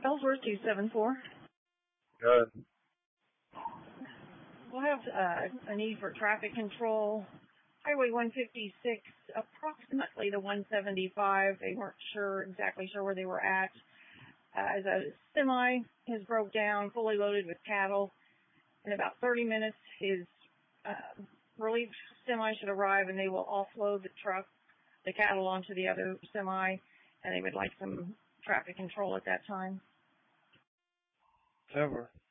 Ellsworth 274. Good. We'll have a need for traffic control. Highway 156, approximately the 175. They weren't exactly sure where they were at. As a semi has broke down, fully loaded with cattle. In about 30 minutes, his relief semi should arrive, and they will offload the cattle onto the other semi, and they would like some traffic control at that time. Over.